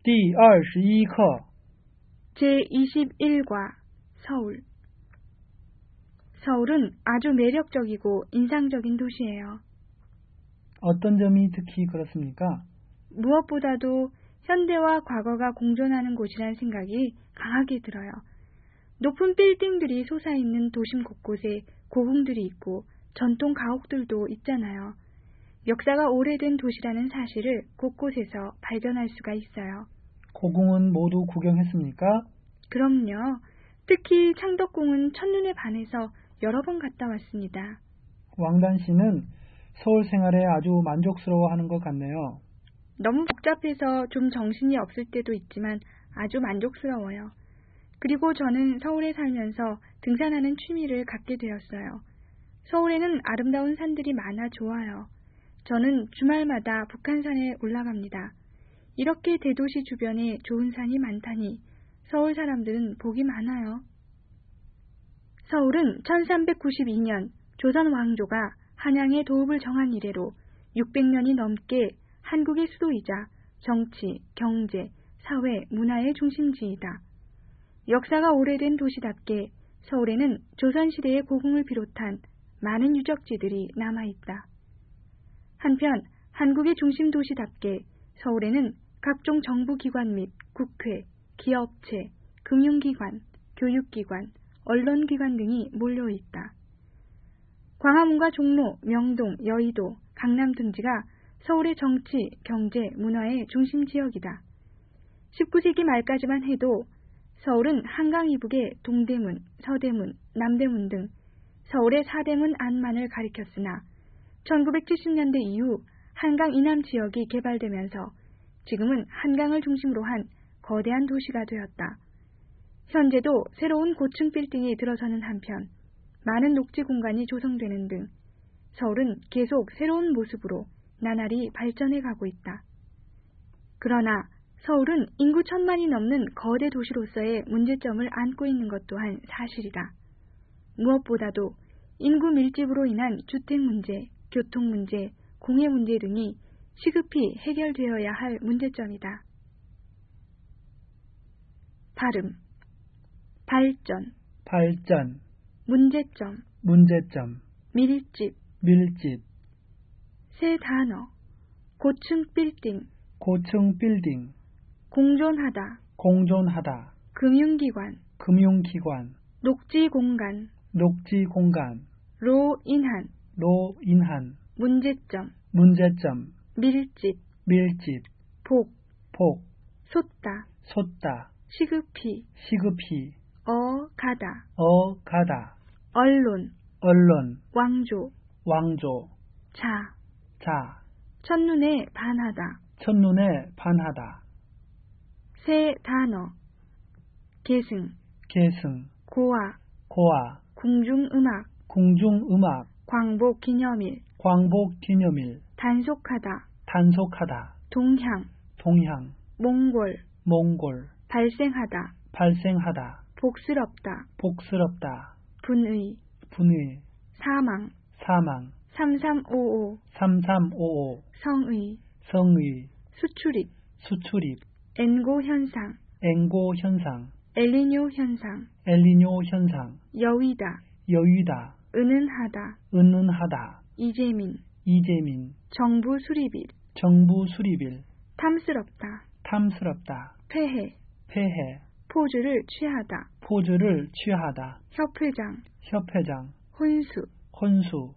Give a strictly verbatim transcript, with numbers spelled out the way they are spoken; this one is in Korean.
第二十一课 제이십일 과 서울. 서울은 아주 매력적이고 인상적인 도시예요. 어떤 점이 특히 그렇습니까? 무엇보다도 현대와 과거가 공존하는 곳이란 생각이 강하게 들어요. 높은 빌딩들이 솟아있는 도심 곳곳에 고궁들이 있고 전통 가옥들도 있잖아요. 역사가 오래된 도시라는 사실을 곳곳에서 발견할 수가 있어요. 고궁은 모두 구경했습니까? 그럼요. 특히 창덕궁은 첫눈에 반해서 여러 번 갔다 왔습니다. 왕단 씨는 서울 생활에 아주 만족스러워하는 것 같네요. 너무 복잡해서 좀 정신이 없을 때도 있지만 아주 만족스러워요. 그리고 저는 서울에 살면서 등산하는 취미를 갖게 되었어요. 서울에는 아름다운 산들이 많아 좋아요. 저는 주말마다 북한산에 올라갑니다. 이렇게 대도시 주변에 좋은 산이 많다니 서울 사람들은 복이 많아요. 서울은 천삼백구십이 년 조선 왕조가 한양의 도읍을 정한 이래로 육백 년이 넘게 한국의 수도이자 정치, 경제, 사회, 문화의 중심지이다. 역사가 오래된 도시답게 서울에는 조선시대의 고궁을 비롯한 많은 유적지들이 남아있다. 한편 한국의 중심 도시답게 서울에는 각종 정부기관 및 국회, 기업체, 금융기관, 교육기관, 언론기관 등이 몰려있다. 광화문과 종로, 명동, 여의도, 강남 등지가 서울의 정치, 경제, 문화의 중심지역이다. 십구 세기 말까지만 해도 서울은 한강 이북의 동대문, 서대문, 남대문 등 서울의 사대문 안만을 가리켰으나 천구백칠십 년대 이후 한강 이남 지역이 개발되면서 지금은 한강을 중심으로 한 거대한 도시가 되었다. 현재도 새로운 고층 빌딩이 들어서는 한편 많은 녹지 공간이 조성되는 등 서울은 계속 새로운 모습으로 나날이 발전해 가고 있다. 그러나 서울은 인구 천만이 넘는 거대 도시로서의 문제점을 안고 있는 것 또한 사실이다. 무엇보다도 인구 밀집으로 인한 주택 문제, 교통 문제, 공해 문제 등이 시급히 해결되어야 할 문제점이다. 발음, 발전, 발전, 문제점, 문제점, 밀집, 밀집, 세 단어, 고층 빌딩, 고층 빌딩, 공존하다, 공존하다, 금융기관, 금융기관, 녹지 공간, 녹지 공간, 로 인한, 로 인한, 문제점, 문제점, 밀집, 밀집, 복, 복, 솟다, 솟다, 시급히, 시급히, 어 가다, 어 가다, 언론, 언론, 왕조, 왕조, 자, 자, 첫눈에 반하다, 첫눈에 반하다, 세 단어, 계승, 계승, 고아, 고아, 궁중음악, 궁중음악, 광복 기념일, 광복 기념일, 단속하다, 단속하다, 동향, 동향, 몽골, 몽골, 발생하다, 발생하다, 복스럽다, 복스럽다, 분의, 분의, 사망, 사망, 삼삼오오, 삼삼오오, 성의, 성의, 수출입, 수출입, 엔고 현상, 엔고 현상, 엘니뇨 현상, 엘니뇨 현상, 여위다, 여유다, 은은하다, 은은하다, 이재민, 이재민, 정부 수립일, 정부 수립일, 탐스럽다, 탐스럽다, 폐해, 폐해, 포즈를 취하다, 포즈를 취하다, 협회장, 협회장, 혼수, 혼수,